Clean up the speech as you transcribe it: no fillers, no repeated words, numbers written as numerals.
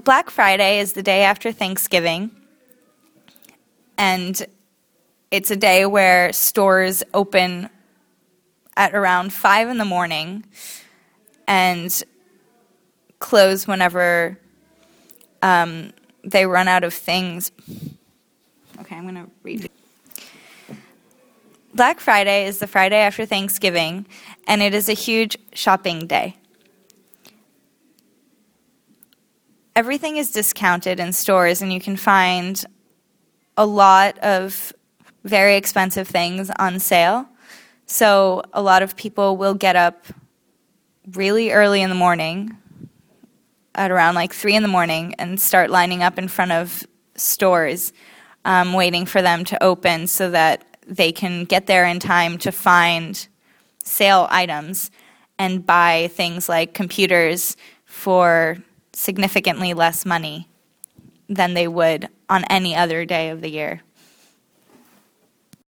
Black Friday is the day after Thanksgiving, and it's a day where stores open at around 5 in the morning and close whenever they run out of things. Okay, I'm going to read. Black Friday is the Friday after Thanksgiving, and it is a huge shopping day. Everything is discounted in stores, and you can find a lot of very expensive things on sale. So a lot of people will get up really early in the morning, at around like 3 in the morning, and start lining up in front of stores, waiting for them to open so that they can get there in time to find sale items and buy things like computers for significantly less money than they would on any other day of the year.